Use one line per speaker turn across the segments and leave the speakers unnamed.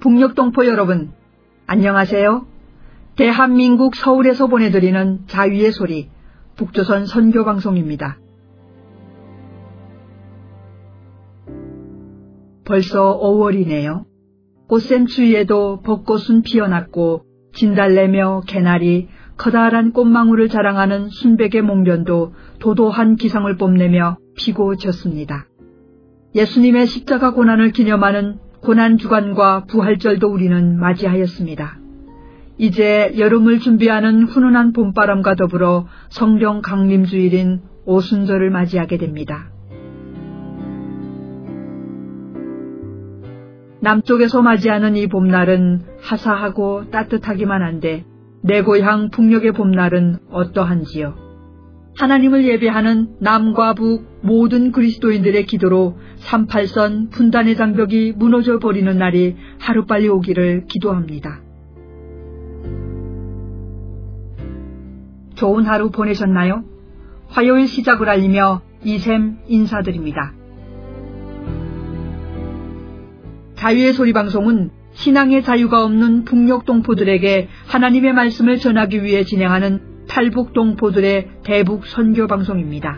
북녘동포 여러분, 안녕하세요. 대한민국 서울에서 보내드리는 자유의 소리, 북조선 선교방송입니다. 벌써 5월이네요. 꽃샘 추위에도 벚꽃은 피어났고 진달래며 개나리, 커다란 꽃망울을 자랑하는 순백의 목련도 도도한 기상을 뽐내며 피고 졌습니다. 예수님의 십자가 고난을 기념하는 고난주간과 부활절도 우리는 맞이하였습니다. 이제 여름을 준비하는 훈훈한 봄바람과 더불어 성령 강림주일인 오순절을 맞이하게 됩니다. 남쪽에서 맞이하는 이 봄날은 화사하고 따뜻하기만 한데 내 고향 북녘의 봄날은 어떠한지요? 하나님을 예배하는 남과 북 모든 그리스도인들의 기도로 38선 분단의 장벽이 무너져 버리는 날이 하루빨리 오기를 기도합니다. 좋은 하루 보내셨나요? 화요일 시작을 알리며 이샘 인사드립니다. 자유의 소리 방송은 신앙의 자유가 없는 북녘 동포들에게 하나님의 말씀을 전하기 위해 진행하는 탈북 동포들의 대북 선교 방송입니다.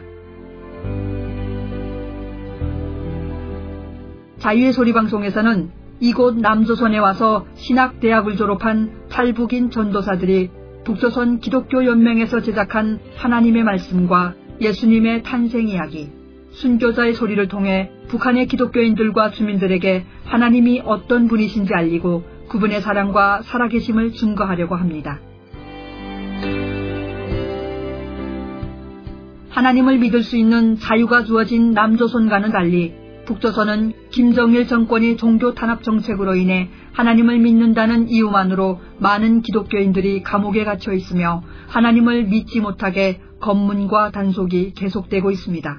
자유의 소리 방송에서는 이곳 남조선에 와서 신학대학을 졸업한 탈북인 전도사들이 북조선 기독교 연맹에서 제작한 하나님의 말씀과 예수님의 탄생 이야기, 순교자의 소리를 통해 북한의 기독교인들과 주민들에게 하나님이 어떤 분이신지 알리고 그분의 사랑과 살아계심을 증거하려고 합니다. 하나님을 믿을 수 있는 자유가 주어진 남조선과는 달리 북조선은 김정일 정권이 종교 탄압 정책으로 인해 하나님을 믿는다는 이유만으로 많은 기독교인들이 감옥에 갇혀 있으며 하나님을 믿지 못하게 검문과 단속이 계속되고 있습니다.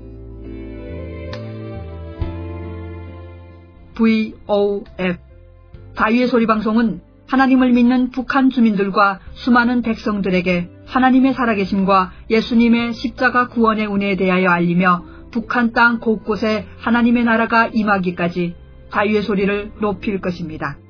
VOF 자유의 소리 방송은 하나님을 믿는 북한 주민들과 수많은 백성들에게 하나님의 살아계심과 예수님의 십자가 구원의 은혜에 대하여 알리며 북한 땅 곳곳에 하나님의 나라가 임하기까지 자유의 소리를 높일 것입니다.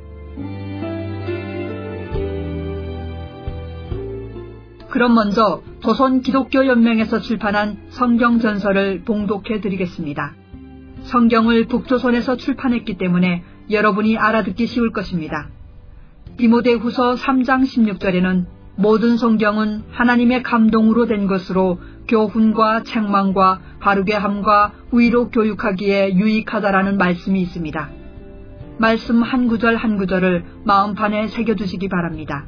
그럼 먼저 조선 기독교 연맹에서 출판한 성경 전설을 봉독해 드리겠습니다. 성경을 북조선에서 출판했기 때문에 여러분이 알아듣기 쉬울 것입니다. 디모데후서 3장 16절에는 모든 성경은 하나님의 감동으로 된 것으로 교훈과 책망과 바르게 함과 의로 교육하기에 유익하다라는 말씀이 있습니다. 말씀 한 구절 한 구절을 마음판에 새겨두시기 바랍니다.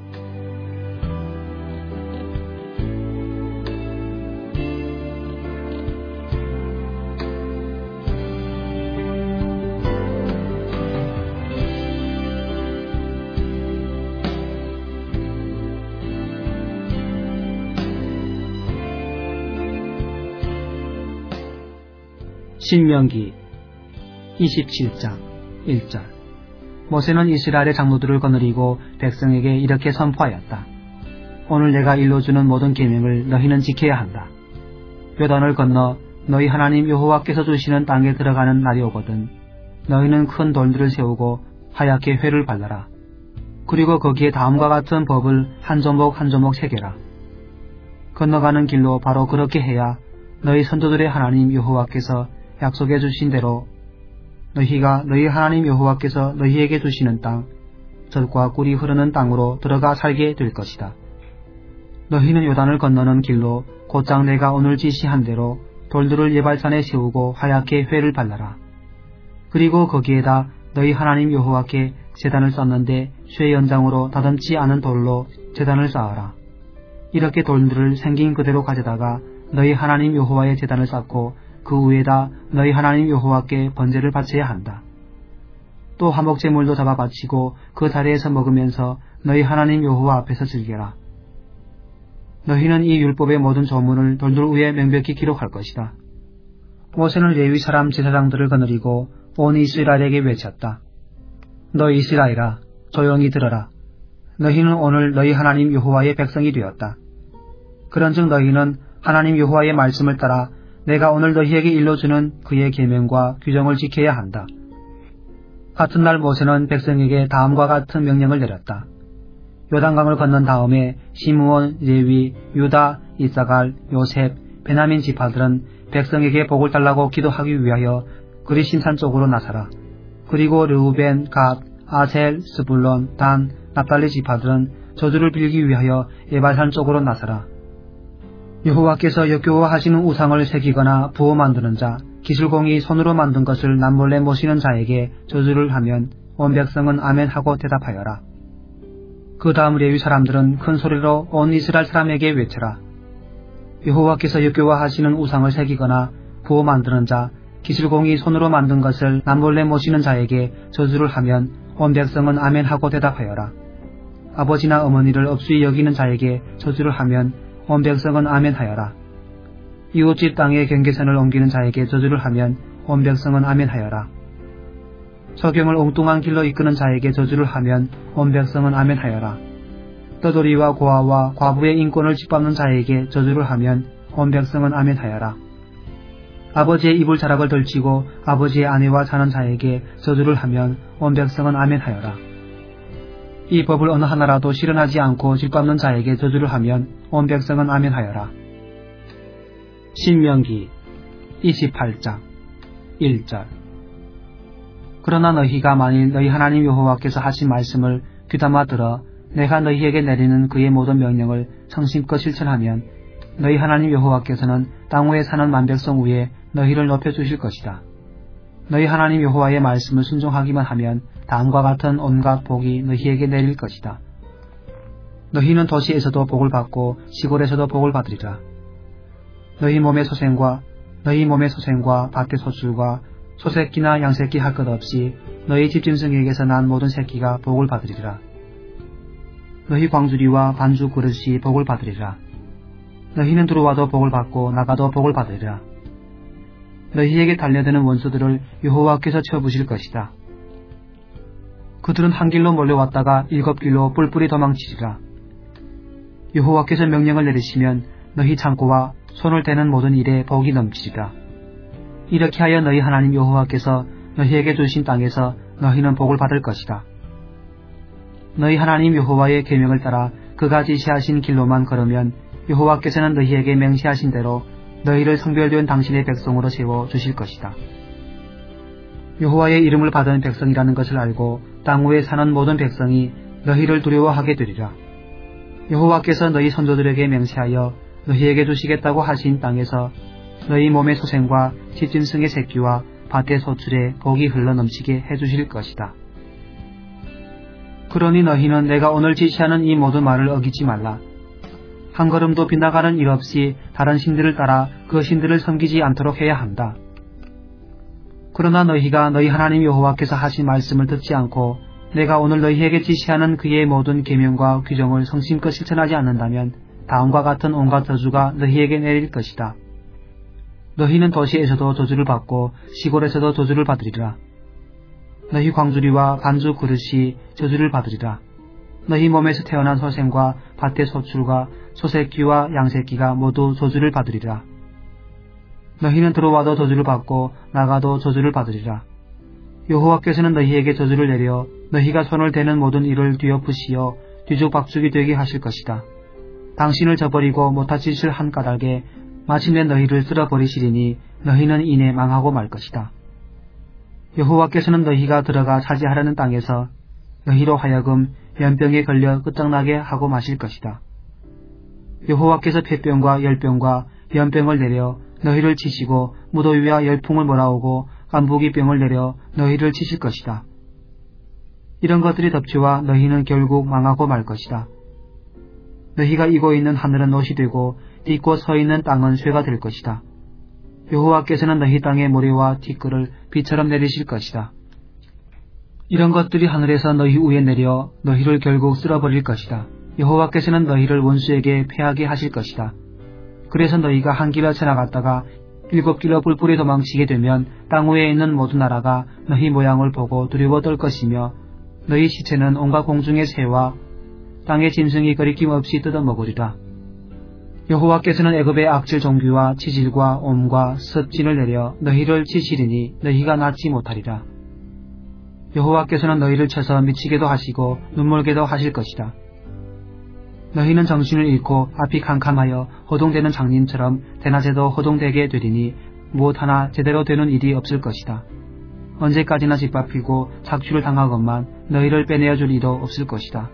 신명기 27장 1절 모세는 이스라엘의 장로들을 거느리고 백성에게 이렇게 선포하였다. 오늘 내가 일러주는 모든 계명을 너희는 지켜야 한다. 요단을 건너 너희 하나님 여호와께서 주시는 땅에 들어가는 날이 오거든 너희는 큰 돌들을 세우고 하얗게 회를 발라라. 그리고 거기에 다음과 같은 법을 한 조목 한 조목 새겨라. 건너가는 길로 바로 그렇게 해야 너희 선조들의 하나님 여호와께서 약속해 주신 대로 너희가 너희 하나님 여호와께서 너희에게 주시는 땅, 젖과 꿀이 흐르는 땅으로 들어가 살게 될 것이다. 너희는 요단을 건너는 길로 곧장 내가 오늘 지시한 대로 돌들을 예발산에 세우고 하얗게 회를 발라라. 그리고 거기에다 너희 하나님 여호와께 제단을 쌓는데 쇠 연장으로 다듬지 않은 돌로 제단을 쌓아라. 이렇게 돌들을 생긴 그대로 가져다가 너희 하나님 여호와의 제단을 쌓고 그 위에다 너희 하나님 여호와께 번제를 바쳐야 한다. 또 화목제물도 잡아 바치고 그 자리에서 먹으면서 너희 하나님 여호와 앞에서 즐겨라. 너희는 이 율법의 모든 조문을 돌들 위에 명백히 기록할 것이다. 모세는 레위 사람 제사장들을 거느리고 온 이스라엘에게 외쳤다. 너 이스라엘아, 조용히 들어라. 너희는 오늘 너희 하나님 여호와의 백성이 되었다. 그런즉 너희는 하나님 여호와의 말씀을 따라 내가 오늘 너희에게 일러주는 그의 계명과 규정을 지켜야 한다. 같은 날 모세는 백성에게 다음과 같은 명령을 내렸다. 요단강을 건넌 다음에 시므온, 레위, 유다, 이사갈, 요셉, 베냐민 지파들은 백성에게 복을 달라고 기도하기 위하여 그리심산 쪽으로 나서라. 그리고 르우벤, 갓, 아셀, 스불론, 단, 납달리 지파들은 저주를 빌기 위하여 에발산 쪽으로 나서라. 여호와께서 역겨워하시는 우상을 새기거나 부어 만드는 자, 기술공이 손으로 만든 것을 남몰래 모시는 자에게 저주를 하면 온 백성은 아멘 하고 대답하여라. 그 다음 레위 사람들은 큰 소리로 온 이스라엘 사람에게 외쳐라. 여호와께서 역겨워하시는 우상을 새기거나 부어 만드는 자, 기술공이 손으로 만든 것을 남몰래 모시는 자에게 저주를 하면 온 백성은 아멘 하고 대답하여라. 아버지나 어머니를 업수히 여기는 자에게 저주를 하면 온 백성은 아멘 하여라. 이웃집 땅에 경계선을 옮기는 자에게 저주를 하면 온 백성은 아멘 하여라. 소경을 엉뚱한 길로 이끄는 자에게 저주를 하면 온 백성은 아멘 하여라. 떠돌이와 고아와 과부의 인권을 짓밟는 자에게 저주를 하면 온 백성은 아멘 하여라. 아버지의 이불 자락을 덜치고 아버지의 아내와 자는 자에게 저주를 하면 온 백성은 아멘 하여라. 이 법을 어느 하나라도 실현하지 않고 짓밟는 자에게 저주를 하면 온 백성은 아멘 하여라. 신명기 28장 1절. 그러나 너희가 만일 너희 하나님 여호와께서 하신 말씀을 귀담아 들어 내가 너희에게 내리는 그의 모든 명령을 성심껏 실천하면 너희 하나님 여호와께서는 땅 위에 사는 만백성 위에 너희를 높여주실 것이다. 너희 하나님 여호와의 말씀을 순종하기만 하면 다음과 같은 온갖 복이 너희에게 내릴 것이다. 너희는 도시에서도 복을 받고 시골에서도 복을 받으리라. 너희 몸의 소생과 밭의 소출과 소새끼나 양새끼 할 것 없이 너희 집 짐승에게서 난 모든 새끼가 복을 받으리라. 너희 광주리와 반주 그릇이 복을 받으리라. 너희는 들어와도 복을 받고 나가도 복을 받으리라. 너희에게 달려드는 원수들을 여호와께서 쳐부실 것이다. 그들은 한 길로 몰려왔다가 7길로 뿔뿔이 도망치리라. 여호와께서 명령을 내리시면 너희 창고와 손을 대는 모든 일에 복이 넘치리라. 이렇게 하여 너희 하나님 여호와께서 너희에게 주신 땅에서 너희는 복을 받을 것이다. 너희 하나님 여호와의 계명을 따라 그가 지시하신 길로만 걸으면 여호와께서는 너희에게 맹세하신 대로 너희를 성별된 당신의 백성으로 세워 주실 것이다. 여호와의 이름을 받은 백성이라는 것을 알고 땅 위에 사는 모든 백성이 너희를 두려워하게 되리라. 여호와께서 너희 선조들에게 맹세하여 너희에게 주시겠다고 하신 땅에서 너희 몸의 소생과 집짐승의 새끼와 밭의 소출에 복이 흘러넘치게 해주실 것이다. 그러니 너희는 내가 오늘 지시하는 이 모든 말을 어기지 말라. 한 걸음도 빗나가는 일 없이 다른 신들을 따라 그 신들을 섬기지 않도록 해야 한다. 그러나 너희가 너희 하나님 여호와께서 하신 말씀을 듣지 않고 내가 오늘 너희에게 지시하는 그의 모든 계명과 규정을 성심껏 실천하지 않는다면 다음과 같은 온갖 저주가 너희에게 내릴 것이다. 너희는 도시에서도 저주를 받고 시골에서도 저주를 받으리라. 너희 광주리와 반주 그릇이 저주를 받으리라. 너희 몸에서 태어난 소생과 밭의 소출과 소새끼와 양새끼가 모두 저주를 받으리라. 너희는 들어와도 저주를 받고 나가도 저주를 받으리라. 여호와께서는 너희에게 저주를 내려 너희가 손을 대는 모든 일을 뒤엎으시어 뒤죽박죽이 되게 하실 것이다. 당신을 저버리고 못할 짓을 한 까닭에 마침내 너희를 쓸어버리시리니 너희는 이내 망하고 말 것이다. 여호와께서는 너희가 들어가 차지하려는 땅에서 너희로 하여금 연병에 걸려 끝장나게 하고 마실 것이다. 여호와께서 폐병과 열병과 연병을 내려 너희를 치시고 무더위와 열풍을 몰아오고 깐부기병을 내려 너희를 치실 것이다. 이런 것들이 덮치와 너희는 결국 망하고 말 것이다. 너희가 이고 있는 하늘은 옷이 되고 딛고 서 있는 땅은 쇠가 될 것이다. 여호와께서는 너희 땅의 모래와 티끌을 비처럼 내리실 것이다. 이런 것들이 하늘에서 너희 위에 내려 너희를 결국 쓸어버릴 것이다. 여호와께서는 너희를 원수에게 패하게 하실 것이다. 그래서 너희가 한 길로 지나갔다가 7길로 뿔뿔이 도망치게 되면 땅 위에 있는 모든 나라가 너희 모양을 보고 두려워 떨 것이며 너희 시체는 온갖 공중의 새와 땅의 짐승이 거리낌 없이 뜯어먹으리라. 여호와께서는 애굽의 악질 종귀와 치질과 옴과 습진을 내려 너희를 치시리니 너희가 낫지 못하리라. 여호와께서는 너희를 쳐서 미치게도 하시고 눈멀게도 하실 것이다. 너희는 정신을 잃고 앞이 캄캄하여 허동되는 장님처럼 대낮에도 허동되게 되리니 무엇 하나 제대로 되는 일이 없을 것이다. 언제까지나 짓밟히고 착취를 당하건만 너희를 빼내어 줄 이도 없을 것이다.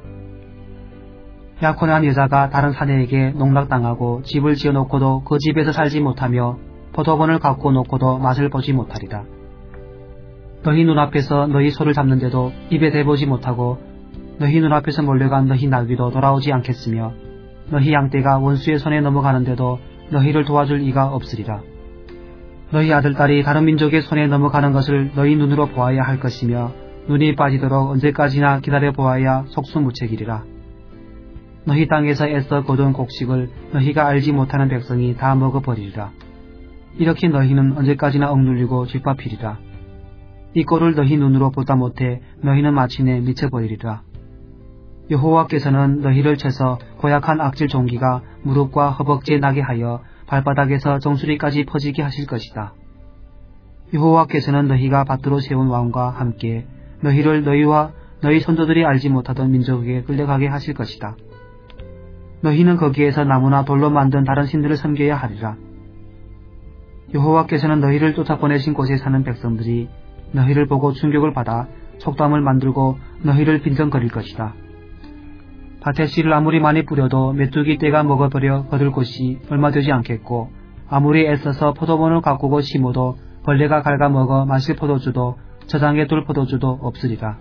약혼한 여자가 다른 사내에게 농락당하고 집을 지어놓고도 그 집에서 살지 못하며 포도원을 갖고 놓고도 맛을 보지 못하리라. 너희 눈앞에서 너희 소를 잡는데도 입에 대보지 못하고 너희 눈앞에서 몰려간 너희 나귀도 돌아오지 않겠으며 너희 양떼가 원수의 손에 넘어가는데도 너희를 도와줄 이가 없으리라. 너희 아들딸이 다른 민족의 손에 넘어가는 것을 너희 눈으로 보아야 할 것이며 눈이 빠지도록 언제까지나 기다려 보아야 속수무책이리라. 너희 땅에서 애써 거둔 곡식을 너희가 알지 못하는 백성이 다 먹어버리리라. 이렇게 너희는 언제까지나 억눌리고 짓밟히리라. 이 꼴을 너희 눈으로 보다 못해 너희는 마침내 미쳐버리리라. 여호와께서는 너희를 쳐서 고약한 악질 종기가 무릎과 허벅지에 나게 하여 발바닥에서 정수리까지 퍼지게 하실 것이다. 여호와께서는 너희가 받들어 세운 왕과 함께 너희를 너희와 너희 선조들이 알지 못하던 민족에게 끌려가게 하실 것이다. 너희는 거기에서 나무나 돌로 만든 다른 신들을 섬겨야 하리라. 여호와께서는 너희를 쫓아보내신 곳에 사는 백성들이 너희를 보고 충격을 받아 속담을 만들고 너희를 빈정거릴 것이다. 밭에 씨를 아무리 많이 뿌려도 메뚜기 떼가 먹어버려 거둘 곳이 얼마 되지 않겠고 아무리 애써서 포도원을 가꾸고 심어도 벌레가 갉아먹어 마실 포도주도 저장해 둘 포도주도 없으리라.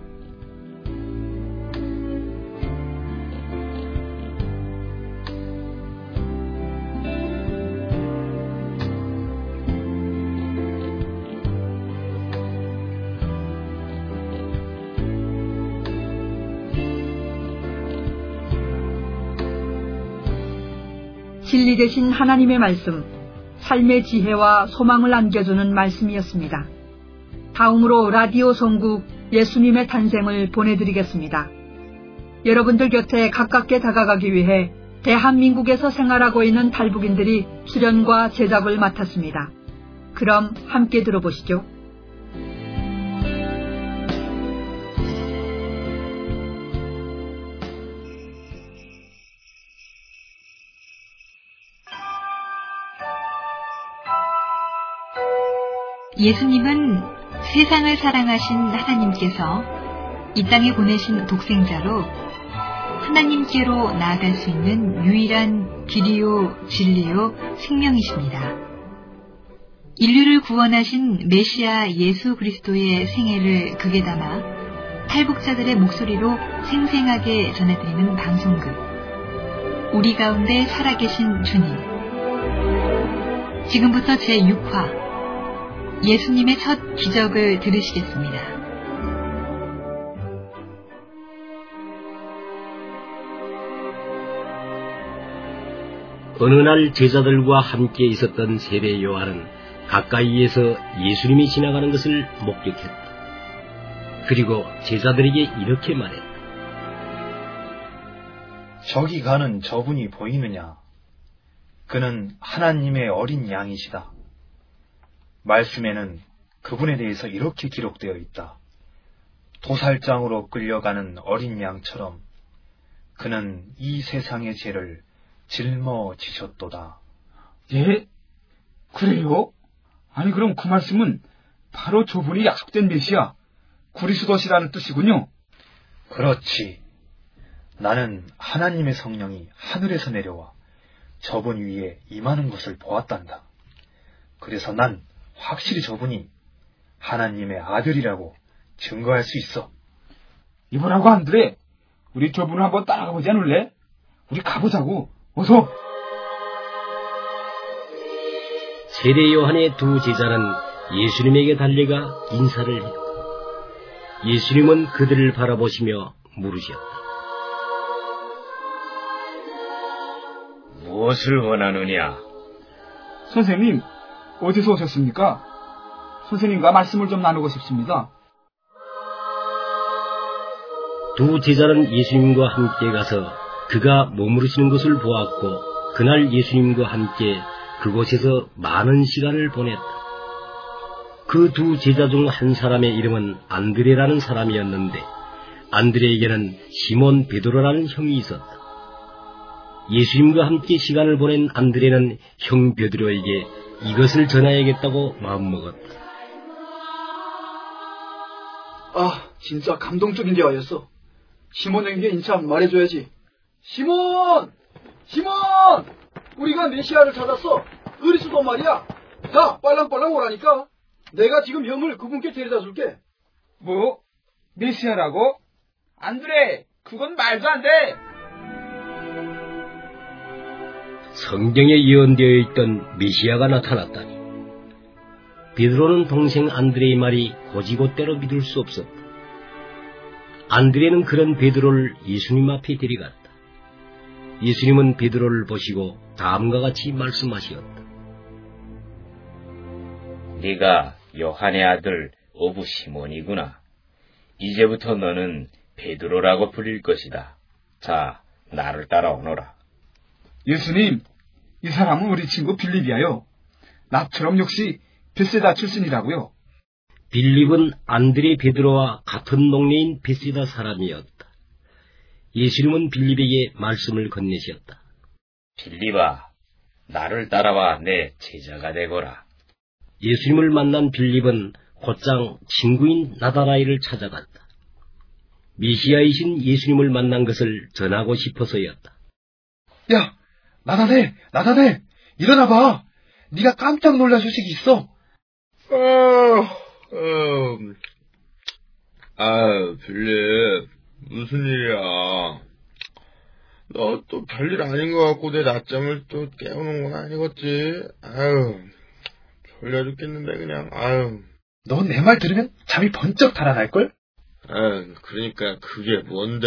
진리 되신 하나님의 말씀, 삶의 지혜와 소망을 안겨주는 말씀이었습니다. 다음으로 라디오 선국 예수님의 탄생을 보내드리겠습니다. 여러분들 곁에 가깝게 다가가기 위해 대한민국에서 생활하고 있는 탈북인들이 출연과 제작을 맡았습니다. 그럼 함께 들어보시죠.
예수님은 세상을 사랑하신 하나님께서 이 땅에 보내신 독생자로 하나님께로 나아갈 수 있는 유일한 길이요 진리요 생명이십니다. 인류를 구원하신 메시아 예수 그리스도의 생애를 극에 담아 탈북자들의 목소리로 생생하게 전해드리는 방송국, 우리 가운데 살아계신 주님. 지금부터 제6화 예수님의 첫 기적을 들으시겠습니다.
어느 날 제자들과 함께 있었던 세례 요한은 가까이에서 예수님이 지나가는 것을 목격했다. 그리고 제자들에게 이렇게 말했다.
저기 가는 저분이 보이느냐? 그는 하나님의 어린 양이시다. 말씀에는 그분에 대해서 이렇게 기록되어 있다. 도살장으로 끌려가는 어린 양처럼 그는 이 세상의 죄를 짊어지셨도다.
예? 그래요? 아니 그럼 그 말씀은 바로 저분이 약속된 메시아 그리스도시라는 뜻이군요.
그렇지. 나는 하나님의 성령이 하늘에서 내려와 저분 위에 임하는 것을 보았단다. 그래서 난 확실히 저분이 하나님의 아들이라고 증거할 수 있어.
이번하고 안드레, 우리 저분을 한번 따라가 보지 않을래? 우리 가보자고. 어서.
세례 요한의 두 제자는 예수님에게 달려가 인사를 했다. 예수님은 그들을 바라보시며 물으셨다.
무엇을 원하느냐?
선생님, 어디서 오셨습니까? 선생님과 말씀을 좀 나누고 싶습니다.
두 제자는 예수님과 함께 가서 그가 머무르시는 곳을 보았고 그날 예수님과 함께 그곳에서 많은 시간을 보냈다. 그 두 제자 중 한 사람의 이름은 안드레라는 사람이었는데 안드레에게는 시몬 베드로라는 형이 있었다. 예수님과 함께 시간을 보낸 안드레는 형 베드로에게 이것을 전해야겠다고 마음먹었다.
아, 진짜 감동적인 대화였어. 시몬 형에게 인참 말해줘야지. 시몬! 시몬! 우리가 메시아를 찾았어. 그리스도 말이야. 자, 빨랑빨랑 오라니까. 내가 지금 형을 그분께 데려다 줄게.
뭐? 메시아라고? 안드레, 그건 말도 안 돼.
성경에 예언되어 있던 메시아가 나타났다니. 베드로는 동생 안드레의 말이 곧이곧대로 믿을 수 없었다. 안드레는 그런 베드로를 예수님 앞에 데려갔다. 예수님은 베드로를 보시고 다음과 같이 말씀하셨다.
네가 요한의 아들 오부 시몬이구나. 이제부터 너는 베드로라고 불릴 것이다. 자, 나를 따라오너라.
예수님, 이 사람은 우리 친구 빌립이야요. 나처럼 역시 베세다 출신이라고요.
빌립은 안드레 베드로와 같은 동네인 베세다 사람이었다. 예수님은 빌립에게 말씀을 건네셨다.
빌립아, 나를 따라와 내 제자가 되거라.
예수님을 만난 빌립은 곧장 친구인 나다나엘을 찾아갔다. 메시아이신 예수님을 만난 것을 전하고 싶어서였다.
야, 나다네, 일어나봐. 네가 깜짝 놀랄 소식이 있어.
빌립, 무슨 일이야? 너 또 별일 아닌 것 같고 내 낮잠을 또 깨우는 건 아니겠지? 졸려 죽겠는데 그냥.
너 내 말 들으면 잠이 번쩍 달아날걸?
그러니까 그게 뭔데?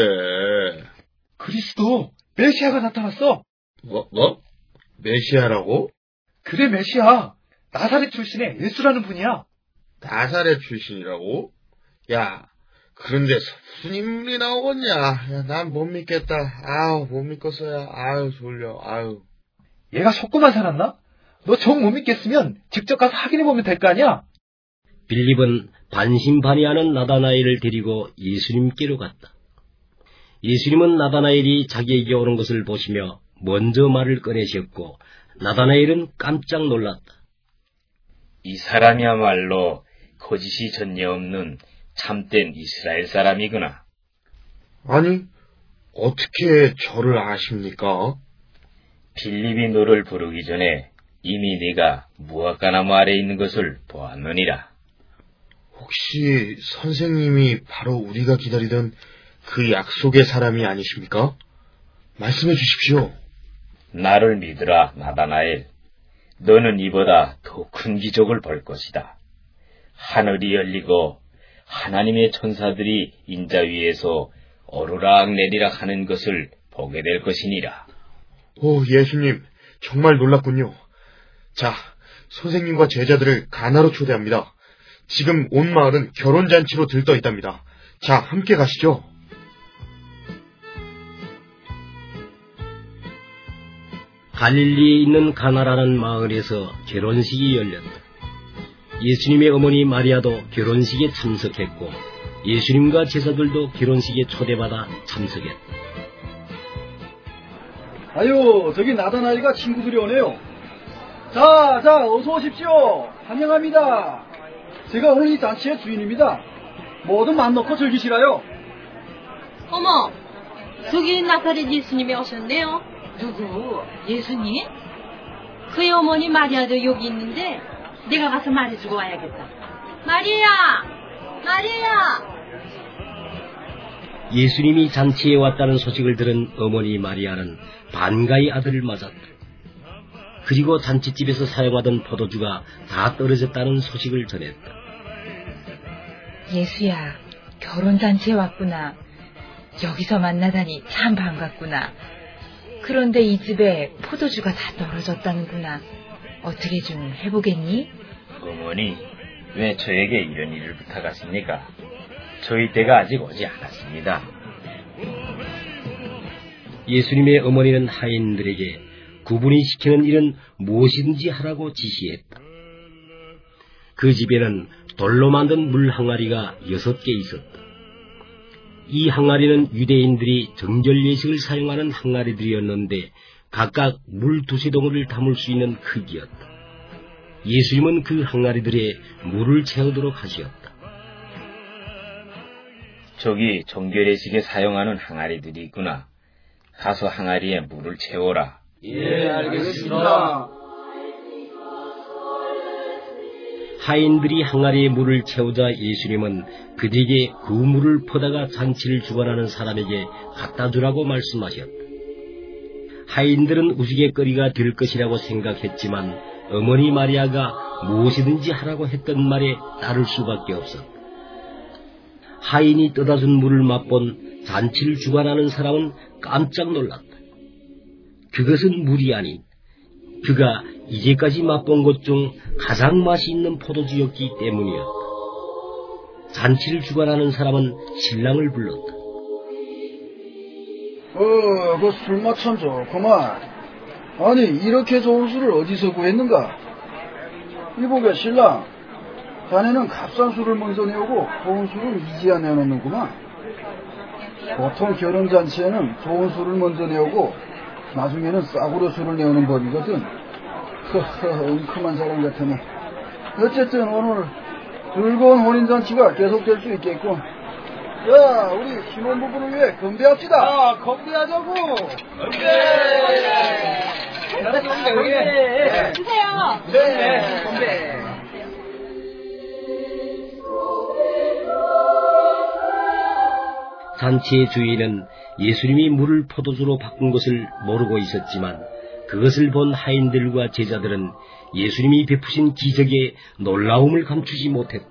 그리스도, 메시아가 나타났어.
뭐? 메시아라고?
그래, 메시아. 나사렛 출신의 예수라는 분이야.
나사렛 출신이라고? 야, 그런데 무슨 인물이 나오겠냐? 야, 난 못 믿겠다. 못 믿겠어요. 졸려.
얘가 속고만 살았나? 너 정 못 믿겠으면 직접 가서 확인해보면 될 거 아니야?
빌립은 반신반의하는 나다나엘을 데리고 예수님께로 갔다. 예수님은 나다나엘이 자기에게 오는 것을 보시며 먼저 말을 꺼내셨고 나다나엘은 깜짝 놀랐다.
이 사람이야말로 거짓이 전혀 없는 참된 이스라엘 사람이구나.
아니, 어떻게 저를 아십니까?
빌립이 너를 부르기 전에 이미 네가 무화과나무 아래에 있는 것을 보았느니라.
혹시 선생님이 바로 우리가 기다리던 그 약속의 사람이 아니십니까? 말씀해 주십시오.
나를 믿으라, 나다나엘. 너는 이보다 더 큰 기적을 볼 것이다. 하늘이 열리고 하나님의 천사들이 인자 위에서 오르락 내리락 하는 것을 보게 될 것이니라.
오, 예수님, 정말 놀랍군요. 자, 선생님과 제자들을 가나로 초대합니다. 지금 온 마을은 결혼잔치로 들떠 있답니다. 자, 함께 가시죠.
갈릴리에 있는 가나라는 마을에서 결혼식이 열렸다. 예수님의 어머니 마리아도 결혼식에 참석했고 예수님과 제자들도 결혼식에 초대받아 참석했다.
아유, 저기 나다나엘과 친구들이 오네요. 자, 어서 오십시오. 환영합니다. 제가 오늘 이 잔치의 주인입니다. 모두 맘 놓고 즐기시라요.
어머, 저기 나사렛 예수님이 오셨네요. 누구? 예수님? 그의 어머니 마리아도 여기 있는데 내가 가서 말해주고 와야겠다. 마리아!
예수님이 잔치에 왔다는 소식을 들은 어머니 마리아는 반가이 아들을 맞았다. 그리고 잔치집에서 사용하던 포도주가 다 떨어졌다는 소식을 전했다.
예수야, 결혼잔치에 왔구나. 여기서 만나다니 참 반갑구나. 그런데 이 집에 포도주가 다 떨어졌다는구나. 어떻게 좀 해보겠니?
어머니, 왜 저에게 이런 일을 부탁하십니까? 저희 때가 아직 오지 않았습니다.
예수님의 어머니는 하인들에게 그분이 시키는 일은 무엇이든지 하라고 지시했다. 그 집에는 돌로 만든 물 항아리가 6개 있었다. 이 항아리는 유대인들이 정절 예식을 사용하는 항아리들이었는데 각각 물 2덩어리를 담을 수 있는 크기였다. 예수님은 그 항아리들에 물을 채우도록 하시었다.
저기 정결 예식에 사용하는 항아리들이 있구나. 가서 항아리에 물을 채워라.
예, 알겠습니다.
하인들이 항아리에 물을 채우자 예수님은 그들에게 그 물을 퍼다가 잔치를 주관하는 사람에게 갖다 주라고 말씀하셨다. 하인들은 우스갯거리가 될 것이라고 생각했지만 어머니 마리아가 무엇이든지 하라고 했던 말에 따를 수밖에 없었다. 하인이 떠다준 물을 맛본 잔치를 주관하는 사람은 깜짝 놀랐다. 그것은 물이 아닌 그가 이제까지 맛본 것 중 가장 맛이 있는 포도주였기 때문이었다. 잔치를 주관하는 사람은 신랑을 불렀다.
그 술맛 참 좋구만. 아니, 이렇게 좋은 술을 어디서 구했는가? 이보게, 신랑. 자네는 값싼 술을 먼저 내오고 좋은 술을 이제야 내놓는구만. 보통 결혼잔치에는 좋은 술을 먼저 내오고 나중에는 싸구려 술을 내오는 법이거든. 웅큼한 사람 같으면. 어쨌든 오늘 즐거운 혼인잔치가 계속될 수 있겠군. 야, 우리 신혼부부를 위해 건배합시다. 건배하자고. 건배.
건배. 주세요.
네, 건배.
잔치의 주인은 예수님이 물을 포도주로 바꾼 것을 모르고 있었지만 그것을 본 하인들과 제자들은 예수님이 베푸신 기적에 놀라움을 감추지 못했다.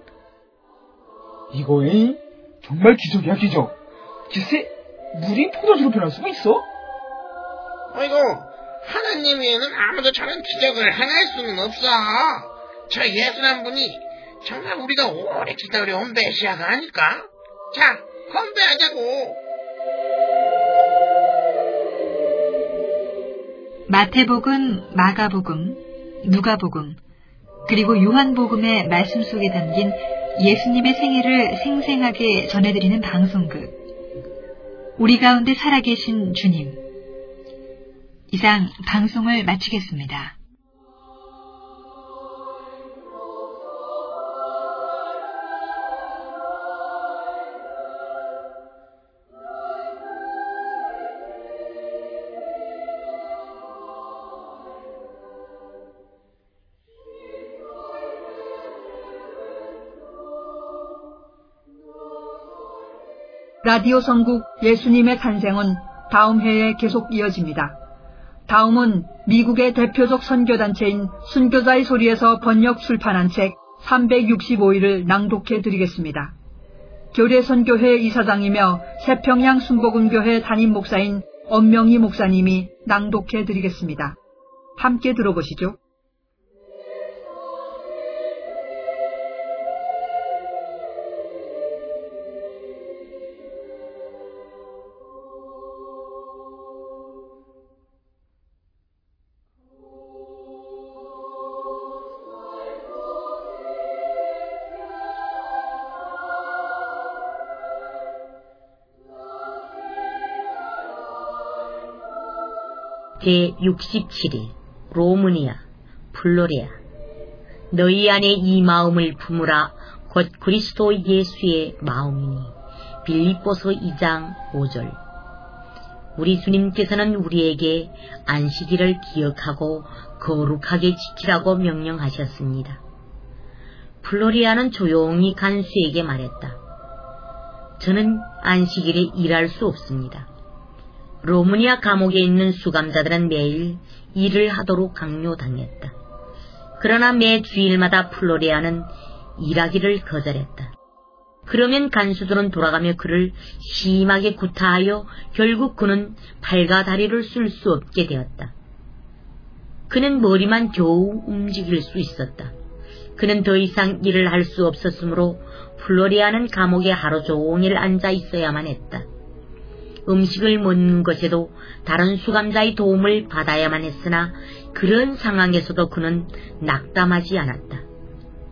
이거에 정말 기적이야, 기적. 글쎄, 물이 포도주로 변할 수가 있어?
아이고, 하나님 외에는 아무도 저런 기적을 행할 수는 없어. 저 예수란 분이 정말 우리가 오래 기다려온 메시아가 아닐까? 자, 건배하자고.
마태복음, 마가복음, 누가복음, 그리고 요한복음의 말씀 속에 담긴 예수님의 생애를 생생하게 전해드리는 방송극, 우리 가운데 살아계신 주님. 이상 방송을 마치겠습니다.
라디오 선국 예수님의 탄생은 다음 회에 계속 이어집니다. 다음은 미국의 대표적 선교단체인 순교자의 소리에서 번역 출판한 책 365일을 낭독해 드리겠습니다. 교례선교회 이사장이며 새평양 순복음교회 담임 목사인 엄명희 목사님이 낭독해 드리겠습니다. 함께 들어보시죠.
제67일 로무니아 플로레아 너희 안에 이 마음을 품으라 곧 그리스도 예수의 마음이니 빌립보서 2장 5절. 우리 주님께서는 우리에게 안식일을 기억하고 거룩하게 지키라고 명령하셨습니다. 플로리아는 조용히 간수에게 말했다. 저는 안식일에 일할 수 없습니다. 로무니아 감옥에 있는 수감자들은 매일 일을 하도록 강요당했다. 그러나 매 주일마다 플로리아는 일하기를 거절했다. 그러면 간수들은 돌아가며 그를 심하게 구타하여 결국 그는 팔과 다리를 쓸 수 없게 되었다. 그는 머리만 겨우 움직일 수 있었다. 그는 더 이상 일을 할 수 없었으므로 플로리아는 감옥에 하루 종일 앉아 있어야만 했다. 음식을 먹는 것에도 다른 수감자의 도움을 받아야만 했으나 그런 상황에서도 그는 낙담하지 않았다.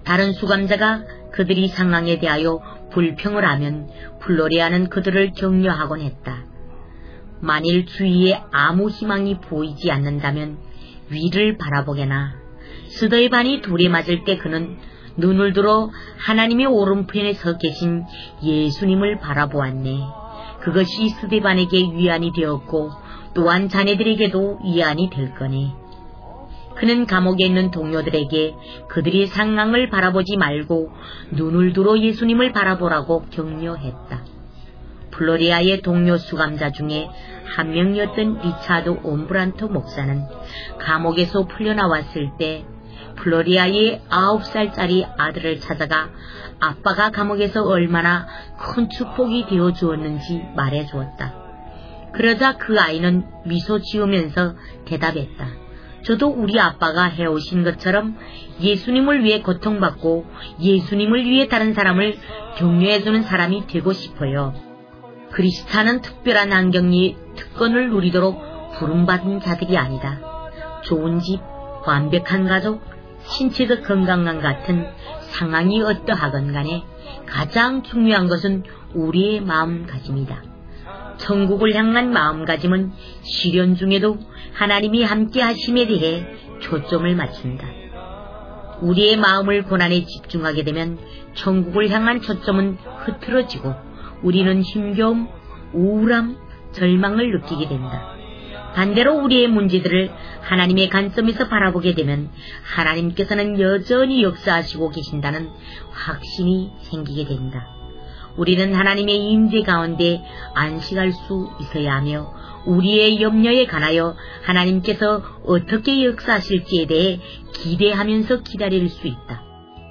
다른 수감자가 그들이 상황에 대하여 불평을 하면 플로리아는 그들을 격려하곤 했다. 만일 주위에 아무 희망이 보이지 않는다면 위를 바라보게나. 스데반이 돌에 맞을 때 그는 눈을 들어 하나님의 오른편에 서 계신 예수님을 바라보았네. 그것이 스데반에게 위안이 되었고 또한 자네들에게도 위안이 될 거네. 그는 감옥에 있는 동료들에게 그들이 상황을 바라보지 말고 눈을 들어 예수님을 바라보라고 격려했다. 플로리아의 동료 수감자 중에 한 명이었던 리차드 옴브란트 목사는 감옥에서 풀려나왔을 때 플로리아의 9살짜리 아들을 찾아가 아빠가 감옥에서 얼마나 큰 축복이 되어 주었는지 말해 주었다. 그러자 그 아이는 미소 지으면서 대답했다. 저도 우리 아빠가 해오신 것처럼 예수님을 위해 고통받고 예수님을 위해 다른 사람을 격려해주는 사람이 되고 싶어요. 그리스도는 특별한 환경이 특권을 누리도록 부름받은 자들이 아니다. 좋은 집, 완벽한 가족, 신체적 건강감 같은 상황이 어떠하건 간에 가장 중요한 것은 우리의 마음가짐이다. 천국을 향한 마음가짐은 시련 중에도 하나님이 함께 하심에 대해 초점을 맞춘다. 우리의 마음을 고난에 집중하게 되면 천국을 향한 초점은 흐트러지고 우리는 힘겨움, 우울함, 절망을 느끼게 된다. 반대로 우리의 문제들을 하나님의 관점에서 바라보게 되면 하나님께서는 여전히 역사하시고 계신다는 확신이 생기게 된다. 우리는 하나님의 임재 가운데 안식할 수 있어야 하며 우리의 염려에 관하여 하나님께서 어떻게 역사하실지에 대해 기대하면서 기다릴 수 있다.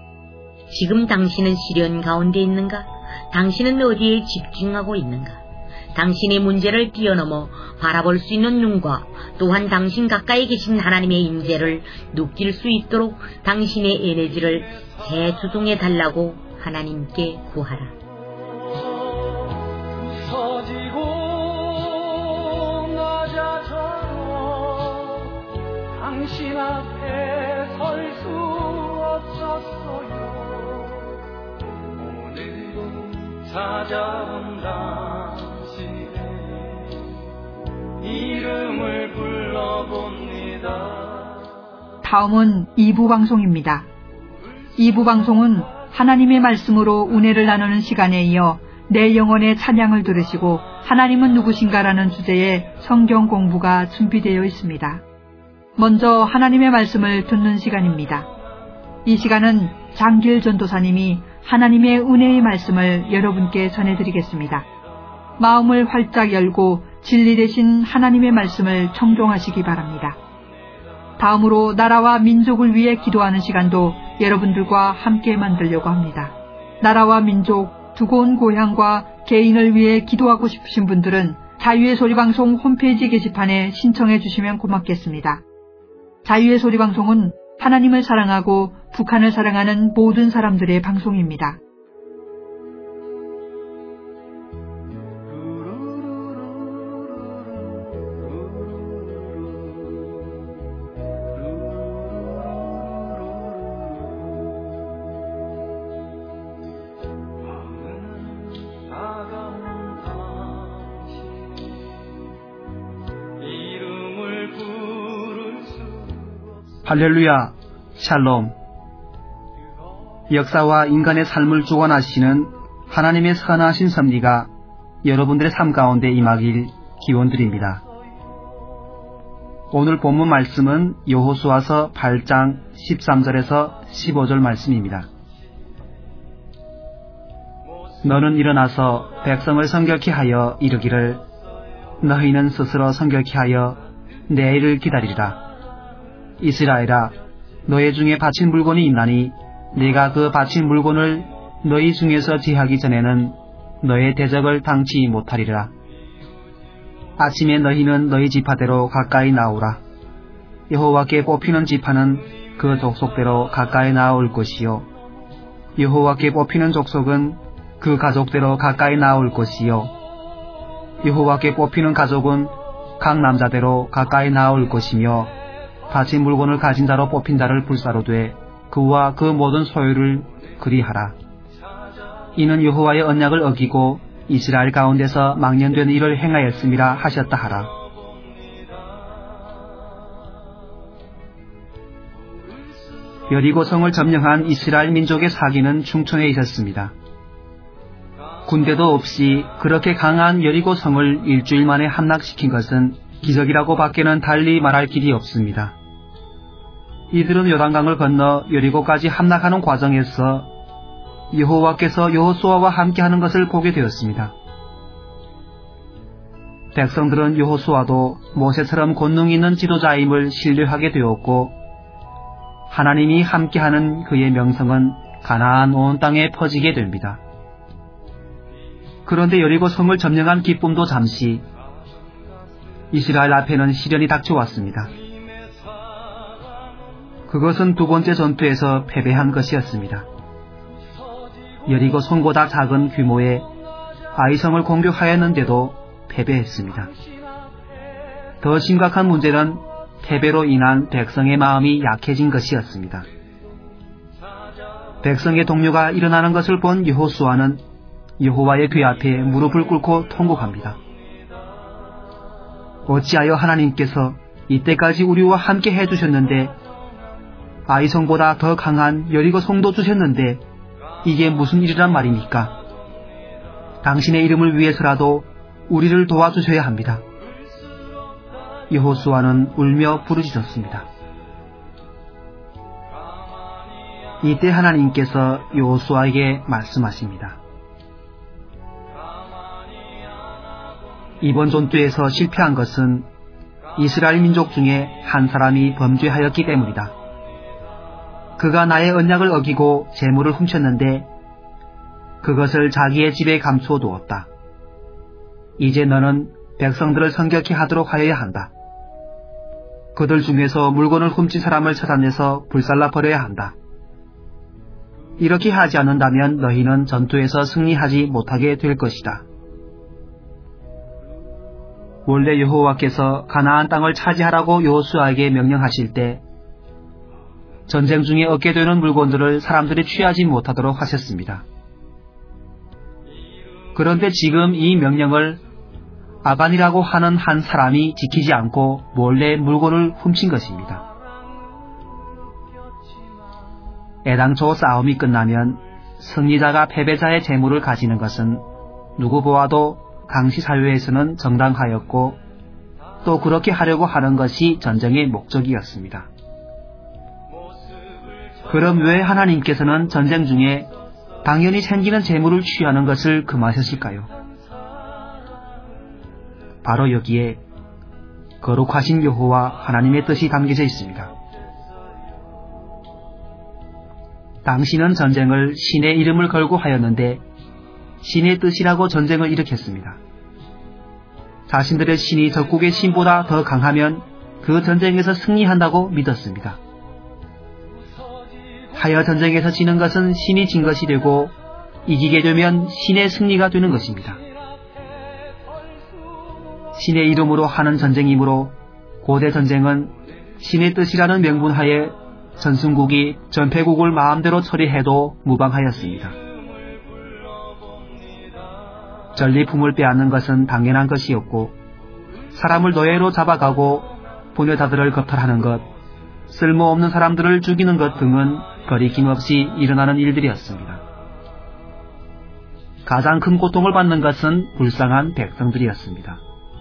지금 당신은 시련 가운데 있는가? 당신은 어디에 집중하고 있는가? 당신의 문제를 뛰어넘어 바라볼 수 있는 눈과 또한 당신 가까이 계신 하나님의 임재를 느낄 수 있도록 당신의 에너지를 재조정해 달라고 하나님께 구하라.
부서지고 낮아져서 당신 앞에 설 수 없었어요. 오늘도 찾아온 당신의 이름을 불러봅니다.
다음은 2부 방송입니다. 2부 방송은 하나님의 말씀으로 은혜를 나누는 시간에 이어 내 영혼의 찬양을 들으시고 하나님은 누구신가라는 주제의 성경 공부가 준비되어 있습니다. 먼저 하나님의 말씀을 듣는 시간입니다. 이 시간은 장길 전도사님이 하나님의 은혜의 말씀을 여러분께 전해드리겠습니다. 마음을 활짝 열고 진리 되신 하나님의 말씀을 청종하시기 바랍니다. 다음으로 나라와 민족을 위해 기도하는 시간도 여러분들과 함께 만들려고 합니다. 나라와 민족, 두고 온 고향과 개인을 위해 기도하고 싶으신 분들은 자유의 소리방송 홈페이지 게시판에 신청해 주시면 고맙겠습니다. 자유의 소리방송은 하나님을 사랑하고 북한을 사랑하는 모든 사람들의 방송입니다.
할렐루야, 샬롬. 역사와 인간의 삶을 주관하시는 하나님의 선하신 섭리가 여러분들의 삶 가운데 임하길 기원드립니다. 오늘 본문 말씀은 여호수아서 8장 13절에서 15절 말씀입니다. 너는 일어나서 백성을 성결케 하여 이르기를 너희는 스스로 성결케 하여 내일을 기다리리라. 이스라엘아, 너희 중에 바친 물건이 있나니 네가 그 바친 물건을 너희 중에서 제하기 전에는 너의 대적을 당치 못하리라. 아침에 너희는 너희 지파대로 가까이 나오라. 여호와께 뽑히는 지파는 그 족속대로 가까이 나올 것이요 여호와께 뽑히는 족속은 그 가족대로 가까이 나올 것이요 여호와께 뽑히는 가족은 각 남자대로 가까이 나올 것이며 바친 물건을 가진 자로 뽑힌 자를 불사르되 그와 그 모든 소유를 그리하라. 이는 여호와의 언약을 어기고 이스라엘 가운데서 망령된 일을 행하였음이라 하셨다 하라. 여리고 성을 점령한 이스라엘 민족의 사기는 충천에 있었습니다. 군대도 없이 그렇게 강한 여리고 성을 일주일 만에 함락시킨 것은 기적이라고 밖에는 달리 말할 길이 없습니다. 이들은 요단강을 건너 여리고까지 함락하는 과정에서 여호와께서 여호수아와 함께하는 것을 보게 되었습니다. 백성들은 여호수아도 모세처럼 권능 있는 지도자임을 신뢰하게 되었고 하나님이 함께하는 그의 명성은 가나안 온 땅에 퍼지게 됩니다. 그런데 여리고 성을 점령한 기쁨도 잠시 이스라엘 앞에는 시련이 닥쳐왔습니다. 그것은 두 번째 전투에서 패배한 것이었습니다. 여리고 성보다 작은 규모의 아이성을 공격하였는데도 패배했습니다. 더 심각한 문제는 패배로 인한 백성의 마음이 약해진 것이었습니다. 백성의 동료가 일어나는 것을 본 여호수아는 여호와의 궤 앞에 무릎을 꿇고 통곡합니다. 어찌하여 하나님께서 이때까지 우리와 함께 해주셨는데 아이성보다 더 강한 여리고 성도 주셨는데 이게 무슨 일이란 말입니까? 당신의 이름을 위해서라도 우리를 도와주셔야 합니다. 여호수아는 울며 부르짖었습니다. 이때 하나님께서 여호수아에게 말씀하십니다. 이번 전투에서 실패한 것은 이스라엘 민족 중에 한 사람이 범죄하였기 때문이다. 그가 나의 언약을 어기고 재물을 훔쳤는데 그것을 자기의 집에 감추어 두었다. 이제 너는 백성들을 성격히 하도록 하여야 한다. 그들 중에서 물건을 훔친 사람을 찾아내서 불살라 버려야 한다. 이렇게 하지 않는다면 너희는 전투에서 승리하지 못하게 될 것이다. 원래 여호와께서 가나안 땅을 차지하라고 여호수아에게 명령하실 때 전쟁 중에 얻게 되는 물건들을 사람들이 취하지 못하도록 하셨습니다. 그런데 지금 이 명령을 아간이라고 하는 한 사람이 지키지 않고 몰래 물건을 훔친 것입니다. 애당초 싸움이 끝나면 승리자가 패배자의 재물을 가지는 것은 누구 보아도 당시 사회에서는 정당하였고 또 그렇게 하려고 하는 것이 전쟁의 목적이었습니다. 그럼 왜 하나님께서는 전쟁 중에 당연히 생기는 재물을 취하는 것을 금하셨을까요? 바로 여기에 거룩하신 여호와 하나님의 뜻이 담겨져 있습니다. 당신은 전쟁을 신의 이름을 걸고 하였는데 신의 뜻이라고 전쟁을 일으켰습니다. 자신들의 신이 적국의 신보다 더 강하면 그 전쟁에서 승리한다고 믿었습니다. 하여 전쟁에서 지는 것은 신이 진 것이 되고 이기게 되면 신의 승리가 되는 것입니다. 신의 이름으로 하는 전쟁이므로 고대 전쟁은 신의 뜻이라는 명분하에 전승국이 전패국을 마음대로 처리해도 무방하였습니다. 전리품을 빼앗는 것은 당연한 것이었고 사람을 노예로 잡아가고 부녀자들을 겁탈하는 것, 쓸모없는 사람들을 죽이는 것 등은 거리낌없이 일어나는 일들이었습니다. 가장 큰 고통을 받는 것은 불쌍한 백성들이었습니다.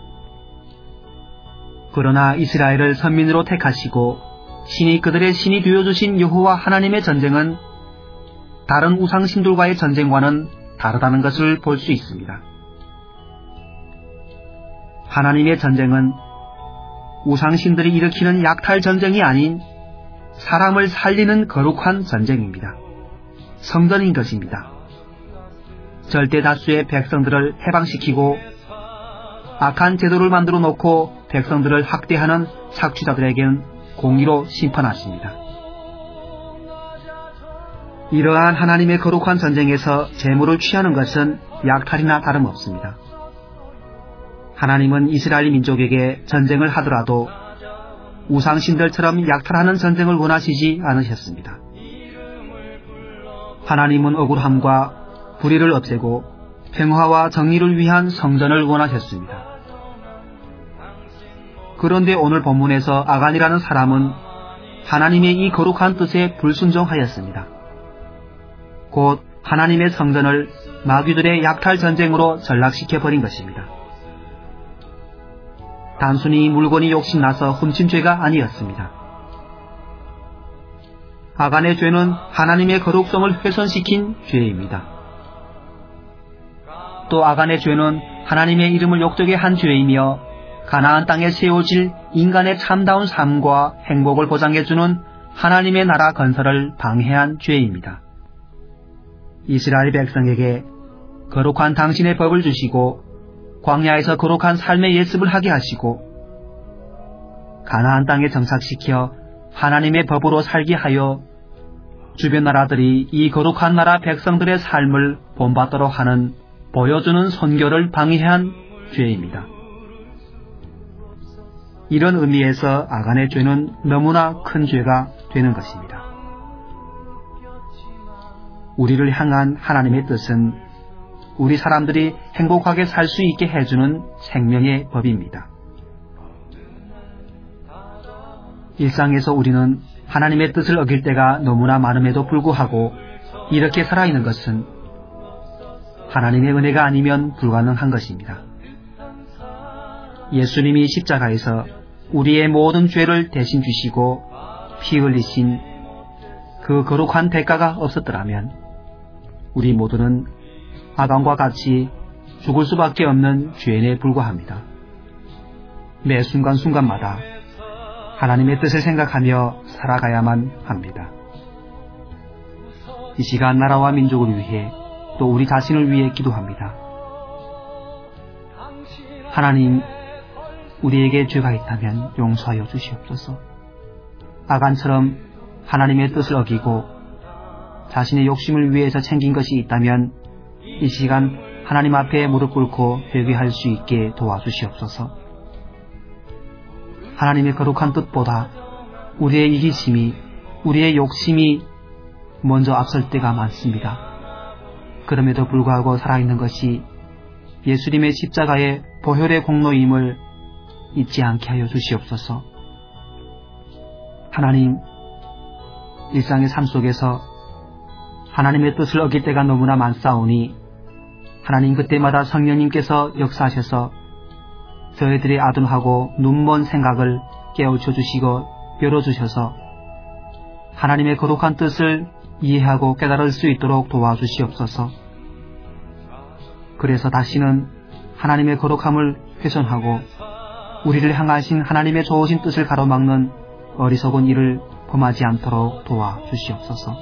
그러나 이스라엘을 선민으로 택하시고 신이 그들의 신이 되어주신 여호와 하나님의 전쟁은 다른 우상신들과의 전쟁과는 다르다는 것을 볼 수 있습니다. 하나님의 전쟁은 우상신들이 일으키는 약탈 전쟁이 아닌 사람을 살리는 거룩한 전쟁입니다. 성전인 것입니다. 절대 다수의 백성들을 해방시키고 악한 제도를 만들어 놓고 백성들을 학대하는 착취자들에겐 공의로 심판하십니다. 이러한 하나님의 거룩한 전쟁에서 재물을 취하는 것은 약탈이나 다름없습니다. 하나님은 이스라엘 민족에게 전쟁을 하더라도 우상신들처럼 약탈하는 전쟁을 원하시지 않으셨습니다. 하나님은 억울함과 불의를 없애고 평화와 정의를 위한 성전을 원하셨습니다. 그런데 오늘 본문에서 아간이라는 사람은 하나님의 이 거룩한 뜻에 불순종하였습니다. 곧 하나님의 성전을 마귀들의 약탈 전쟁으로 전락시켜버린 것입니다. 단순히 물건이 욕심나서 훔친 죄가 아니었습니다. 아간의 죄는 하나님의 거룩성을 훼손시킨 죄입니다. 또 아간의 죄는 하나님의 이름을 욕되게 한 죄이며 가나안 땅에 세워질 인간의 참다운 삶과 행복을 보장해주는 하나님의 나라 건설을 방해한 죄입니다. 이스라엘 백성에게 거룩한 당신의 법을 주시고 광야에서 거룩한 삶의 예습을 하게 하시고 가나안 땅에 정착시켜 하나님의 법으로 살게 하여 주변 나라들이 이 거룩한 나라 백성들의 삶을 본받도록 하는 보여주는 선교를 방해한 죄입니다. 이런 의미에서 아간의 죄는 너무나 큰 죄가 되는 것입니다. 우리를 향한 하나님의 뜻은 우리 사람들이 행복하게 살 수 있게 해주는 생명의 법입니다. 일상에서 우리는 하나님의 뜻을 어길 때가 너무나 많음에도 불구하고 이렇게 살아있는 것은 하나님의 은혜가 아니면 불가능한 것입니다. 예수님이 십자가에서 우리의 모든 죄를 대신 주시고 피 흘리신 그 거룩한 대가가 없었더라면 우리 모두는 아간과 같이 죽을 수밖에 없는 죄인에 불과합니다. 매 순간순간마다 하나님의 뜻을 생각하며 살아가야만 합니다. 이 시간 나라와 민족을 위해 또 우리 자신을 위해 기도합니다. 하나님, 우리에게 죄가 있다면 용서하여 주시옵소서. 아간처럼 하나님의 뜻을 어기고 자신의 욕심을 위해서 챙긴 것이 있다면 이 시간 하나님 앞에 무릎 꿇고 회개할 수 있게 도와주시옵소서. 하나님의 거룩한 뜻보다 우리의 이기심이, 우리의 욕심이 먼저 앞설 때가 많습니다. 그럼에도 불구하고 살아있는 것이 예수님의 십자가의 보혈의 공로임을 잊지 않게 하여 주시옵소서. 하나님, 일상의 삶 속에서 하나님의 뜻을 어길 때가 너무나 많사오니 하나님 그때마다 성령님께서 역사하셔서 저희들의 아둔하고 눈먼 생각을 깨우쳐 주시고 열어주셔서 하나님의 거룩한 뜻을 이해하고 깨달을 수 있도록 도와주시옵소서. 그래서 다시는 하나님의 거룩함을 훼손하고 우리를 향하신 하나님의 좋으신 뜻을 가로막는 어리석은 일을 범하지 않도록 도와주시옵소서.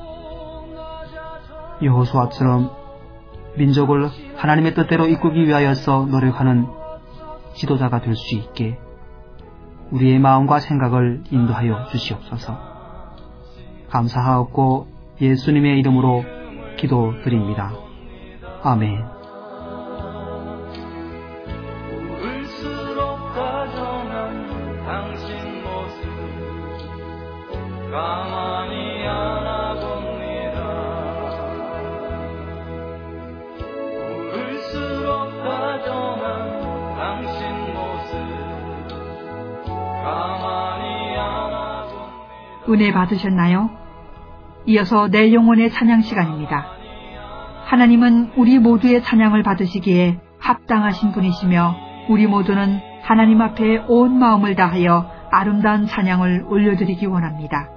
여호수아처럼 민족을 하나님의 뜻대로 이끌기 위하여서 노력하는 지도자가 될 수 있게 우리의 마음과 생각을 인도하여 주시옵소서. 감사하옵고 예수님의 이름으로 기도드립니다. 아멘.
울수록 다정한 당신 모습 가만히 안아봅니다. 울수록 다정한 당신 모습 가만히 안아봅니다.
은혜 받으셨나요? 이어서 내 영혼의 찬양 시간입니다. 하나님은 우리 모두의 찬양을 받으시기에 합당하신 분이시며 우리 모두는 하나님 앞에 온 마음을 다하여 아름다운 찬양을 올려드리기 원합니다.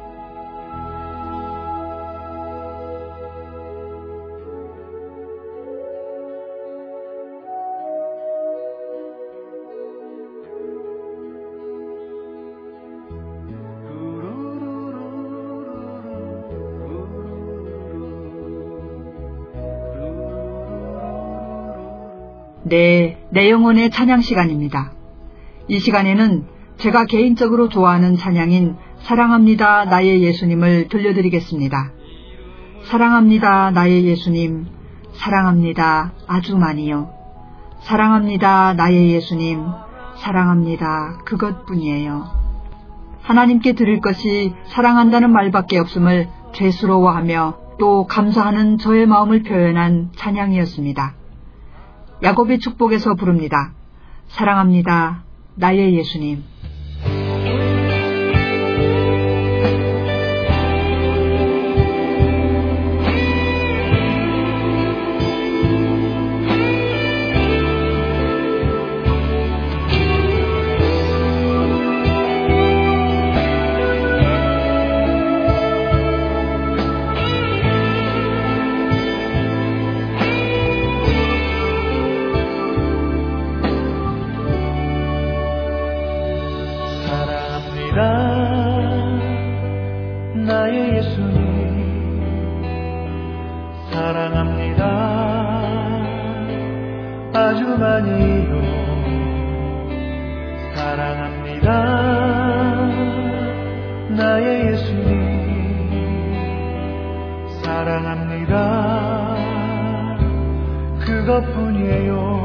네, 내 영혼의 찬양 시간입니다. 이 시간에는 제가 개인적으로 좋아하는 찬양인 사랑합니다 나의 예수님을 들려드리겠습니다. 사랑합니다 나의 예수님, 사랑합니다 아주 많이요. 사랑합니다 나의 예수님, 사랑합니다 그것뿐이에요. 하나님께 드릴 것이 사랑한다는 말밖에 없음을 죄스러워하며 또 감사하는 저의 마음을 표현한 찬양이었습니다. 야곱의 축복에서 부릅니다. 사랑합니다. 나의 예수님.
나의 예수님 사랑합니다. 아주 많이요 사랑합니다. 나의 예수님 사랑합니다. 그것뿐이에요.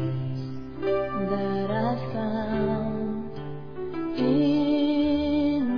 In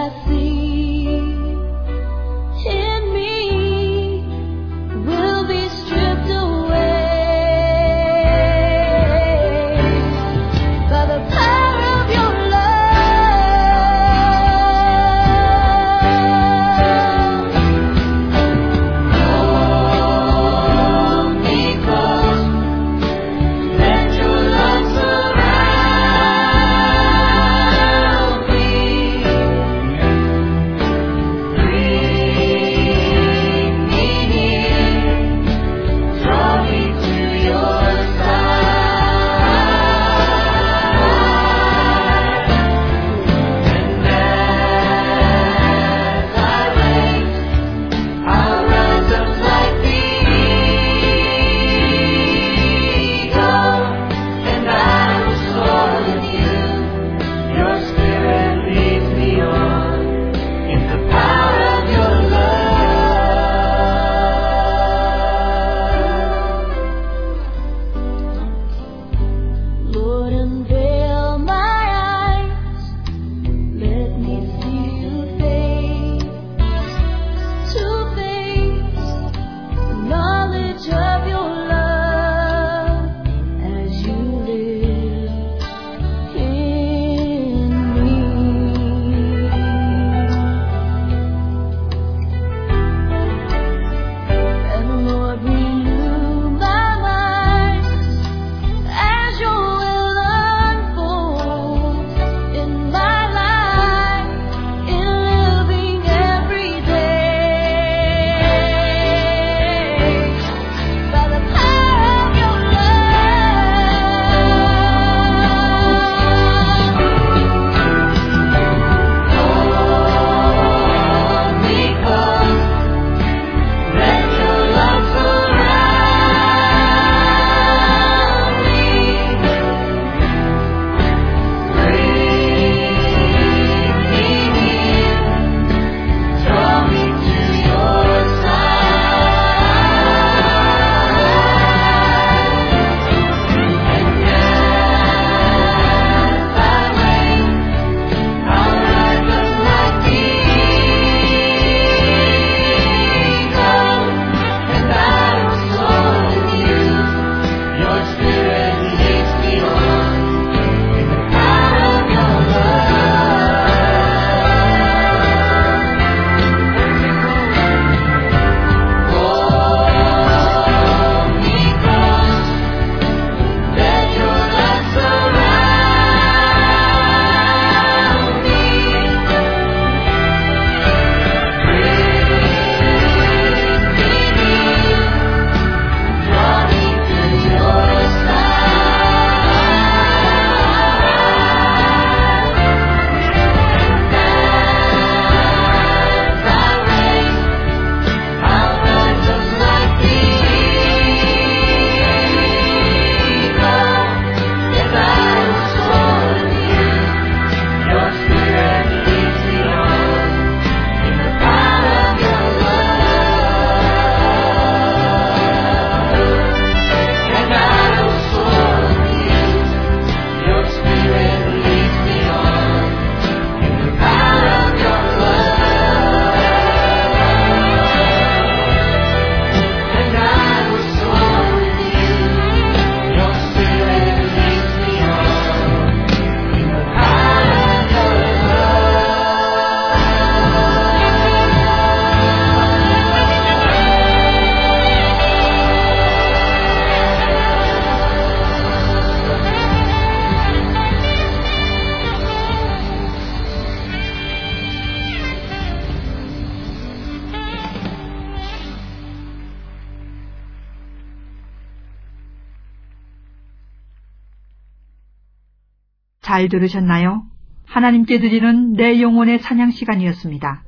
잘 들으셨나요? 하나님께 드리는 내 영혼의 찬양 시간이었습니다.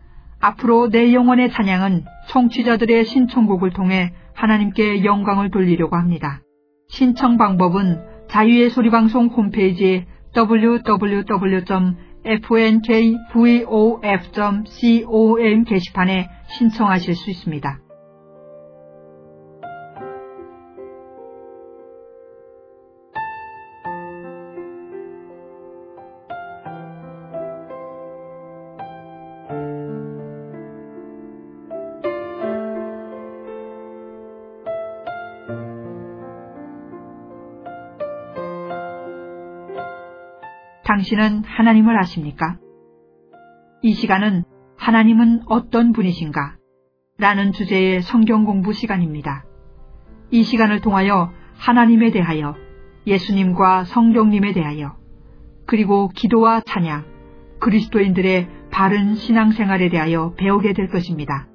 앞으로 내 영혼의 찬양은 청취자들의 신청곡을 통해 하나님께 영광을 돌리려고 합니다. 신청 방법은 자유의 소리방송 홈페이지 www.fnkvof.com 게시판에 신청하실 수 있습니다. 당신은 하나님을 아십니까? 이 시간은 하나님은 어떤 분이신가? 라는 주제의 성경 공부 시간입니다. 이 시간을 통하여 하나님에 대하여, 예수님과 성경님에 대하여, 그리고 기도와 찬양, 그리스도인들의 바른 신앙생활에 대하여 배우게 될 것입니다.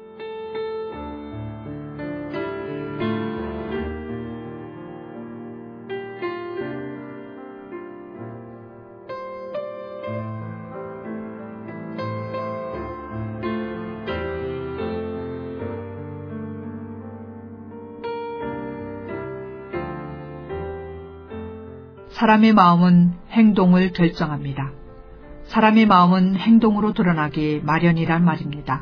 사람의 마음은 행동을 결정합니다. 사람의 마음은 행동으로 드러나기 마련이란 말입니다.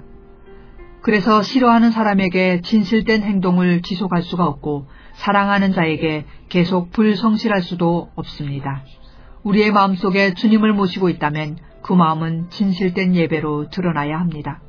그래서 싫어하는 사람에게 진실된 행동을 지속할 수가 없고 사랑하는 자에게 계속 불성실할 수도 없습니다. 우리의 마음속에 주님을 모시고 있다면 그 마음은 진실된 예배로 드러나야 합니다.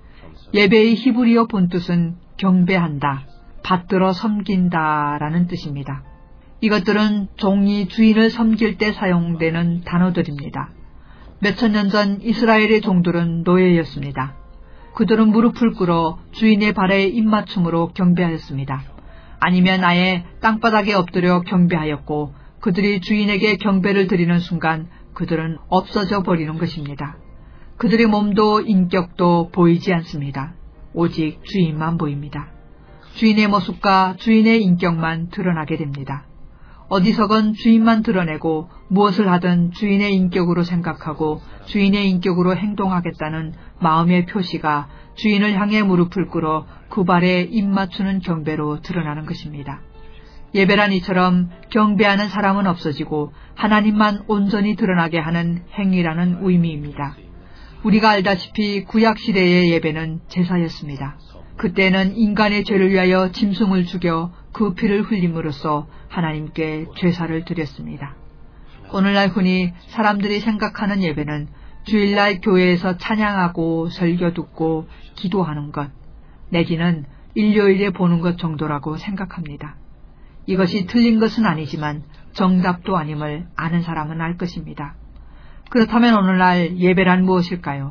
예배의 히브리어 본뜻은 경배한다, 받들어 섬긴다라는 뜻입니다. 이것들은 종이 주인을 섬길 때 사용되는 단어들입니다. 몇천 년 전 이스라엘의 종들은 노예였습니다. 그들은 무릎을 꿇어 주인의 발에 입맞춤으로 경배하였습니다. 아니면 아예 땅바닥에 엎드려 경배하였고 그들이 주인에게 경배를 드리는 순간 그들은 없어져 버리는 것입니다. 그들의 몸도 인격도 보이지 않습니다. 오직 주인만 보입니다. 주인의 모습과 주인의 인격만 드러나게 됩니다. 어디서건 주인만 드러내고 무엇을 하든 주인의 인격으로 생각하고 주인의 인격으로 행동하겠다는 마음의 표시가 주인을 향해 무릎을 꿇어 그 발에 입맞추는 경배로 드러나는 것입니다. 예배란 이처럼 경배하는 사람은 없어지고 하나님만 온전히 드러나게 하는 행위라는 의미입니다. 우리가 알다시피 구약시대의 예배는 제사였습니다. 그때는 인간의 죄를 위하여 짐승을 죽여 그 피를 흘림으로써 하나님께 제사를 드렸습니다. 오늘날 흔히 사람들이 생각하는 예배는 주일날 교회에서 찬양하고 설교 듣고 기도하는 것, 내지는 일요일에 보는 것 정도라고 생각합니다. 이것이 틀린 것은 아니지만 정답도 아님을 아는 사람은 알 것입니다. 그렇다면 오늘날 예배란 무엇일까요?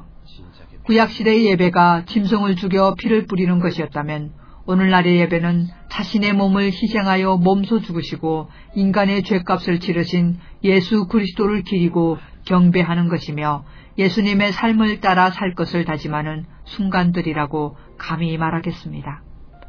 구약시대의 예배가 짐승을 죽여 피를 뿌리는 것이었다면 오늘날의 예배는 자신의 몸을 희생하여 몸소 죽으시고 인간의 죄값을 치르신 예수 그리스도를 기리고 경배하는 것이며 예수님의 삶을 따라 살 것을 다짐하는 순간들이라고 감히 말하겠습니다.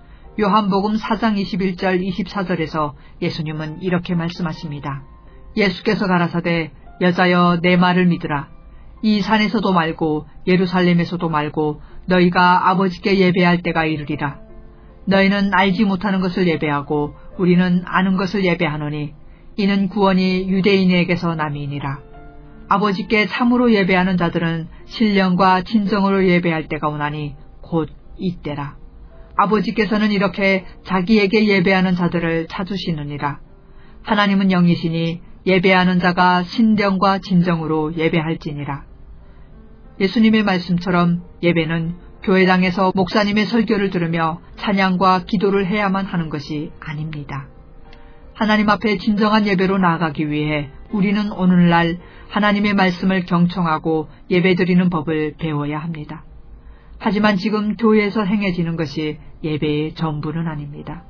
요한복음 4장 21절 24절에서 예수님은 이렇게 말씀하십니다. 예수께서 가라사대 여자여 내 말을 믿으라. 이 산에서도 말고 예루살렘에서도 말고 너희가 아버지께 예배할 때가 이르리라. 너희는 알지 못하는 것을 예배하고 우리는 아는 것을 예배하노니 이는 구원이 유대인에게서 남이니라. 아버지께 참으로 예배하는 자들은 신령과 진정으로 예배할 때가 오나니 곧 이때라. 아버지께서는 이렇게 자기에게 예배하는 자들을 찾으시느니라. 하나님은 영이시니 예배하는 자가 신령과 진정으로 예배할지니라. 예수님의 말씀처럼 예배는 교회당에서 목사님의 설교를 들으며 찬양과 기도를 해야만 하는 것이 아닙니다. 하나님 앞에 진정한 예배로 나아가기 위해 우리는 오늘날 하나님의 말씀을 경청하고 예배드리는 법을 배워야 합니다. 하지만 지금 교회에서 행해지는 것이 예배의 전부는 아닙니다.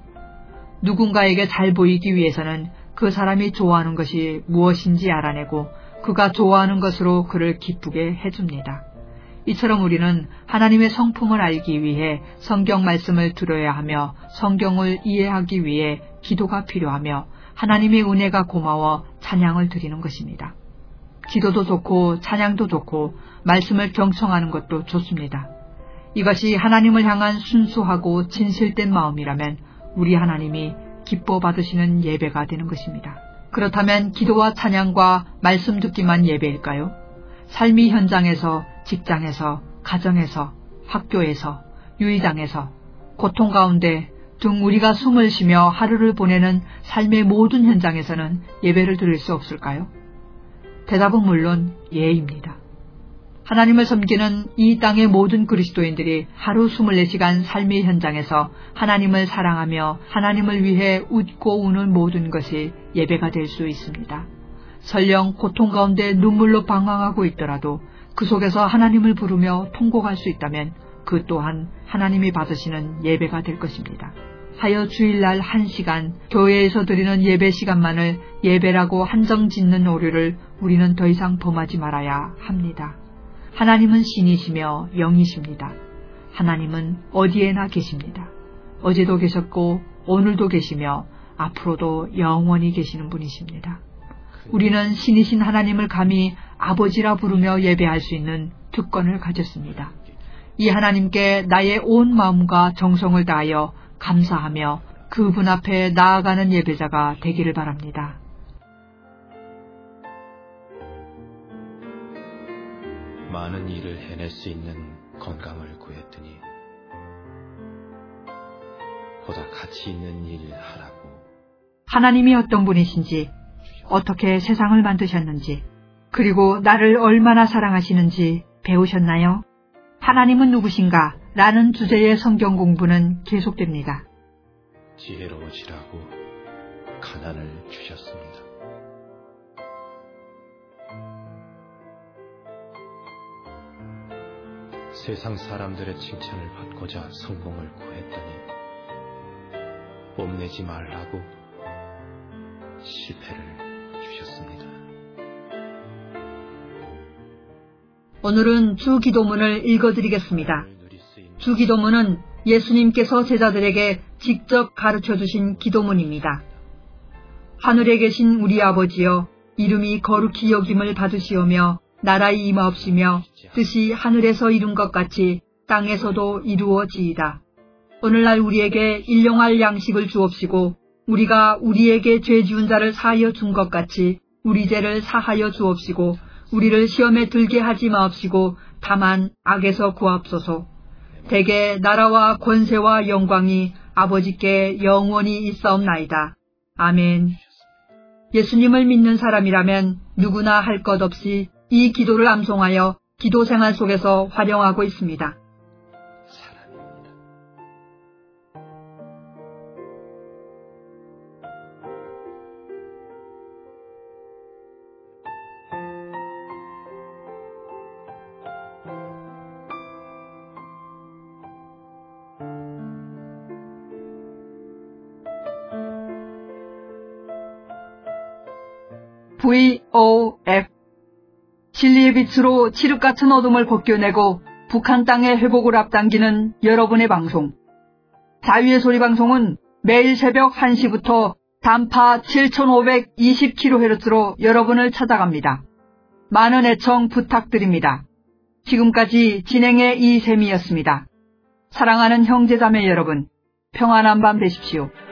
누군가에게 잘 보이기 위해서는 그 사람이 좋아하는 것이 무엇인지 알아내고 그가 좋아하는 것으로 그를 기쁘게 해줍니다. 이처럼 우리는 하나님의 성품을 알기 위해 성경 말씀을 들어야 하며 성경을 이해하기 위해 기도가 필요하며 하나님의 은혜가 고마워 찬양을 드리는 것입니다. 기도도 좋고 찬양도 좋고 말씀을 경청하는 것도 좋습니다. 이것이 하나님을 향한 순수하고 진실된 마음이라면 우리 하나님이 기뻐 받으시는 예배가 되는 것입니다. 그렇다면 기도와 찬양과 말씀 듣기만 예배일까요? 삶의 현장에서, 직장에서, 가정에서, 학교에서, 유의당에서, 고통 가운데 등 우리가 숨을 쉬며 하루를 보내는 삶의 모든 현장에서는 예배를 드릴 수 없을까요? 대답은 물론 예입니다. 하나님을 섬기는 이 땅의 모든 그리스도인들이 하루 24시간 삶의 현장에서 하나님을 사랑하며 하나님을 위해 웃고 우는 모든 것이 예배가 될 수 있습니다. 설령 고통 가운데 눈물로 방황하고 있더라도 그 속에서 하나님을 부르며 통곡할 수 있다면 그 또한 하나님이 받으시는 예배가 될 것입니다. 하여 주일날 1시간 교회에서 드리는 예배 시간만을 예배라고 한정 짓는 오류를 우리는 더 이상 범하지 말아야 합니다. 하나님은 신이시며 영이십니다. 하나님은 어디에나 계십니다. 어제도 계셨고 오늘도 계시며 앞으로도 영원히 계시는 분이십니다. 우리는 신이신 하나님을 감히 아버지라 부르며 예배할 수 있는 특권을 가졌습니다. 이 하나님께 나의 온 마음과 정성을 다하여 감사하며 그분 앞에 나아가는 예배자가 되기를 바랍니다.
많은 일을 해낼 수 있는 건강을 구했더니 보다 가치 있는 일 하라고.
하나님이 어떤 분이신지, 어떻게 세상을 만드셨는지, 그리고 나를 얼마나 사랑하시는지 배우셨나요? 하나님은 누구신가? 라는 주제의 성경 공부는 계속됩니다.
지혜로우시라고 가난을 주셨습니다. 세상 사람들의 칭찬을 받고자 성공을 구했더니 뽐내지 말라고 실패를 주셨습니다.
오늘은 주기도문을 읽어드리겠습니다. 주기도문은 예수님께서 제자들에게 직접 가르쳐주신 기도문입니다. 하늘에 계신 우리 아버지여, 이름이 거룩히 여김을 받으시오며 나라의 임하옵시며 뜻이 하늘에서 이룬 것 같이 땅에서도 이루어지이다. 오늘날 우리에게 일용할 양식을 주옵시고 우리가 우리에게 죄 지은 자를 사하여 준 것 같이 우리 죄를 사하여 주옵시고 우리를 시험에 들게 하지 마옵시고 다만 악에서 구하옵소서. 대개 나라와 권세와 영광이 아버지께 영원히 있사옵나이다. 아멘. 예수님을 믿는 사람이라면 누구나 할 것 없이 이 기도를 암송하여 기도 생활 속에서 활용하고 있습니다. VOF 진리의 빛으로 칠흑 같은 어둠을 벗겨내고 북한 땅의 회복을 앞당기는 여러분의 방송. 자유의 소리 방송은 매일 새벽 1시부터 단파 7520kHz로 여러분을 찾아갑니다. 많은 애청 부탁드립니다. 지금까지 진행의 이샘이었습니다. 사랑하는 형제자매 여러분, 평안한 밤 되십시오.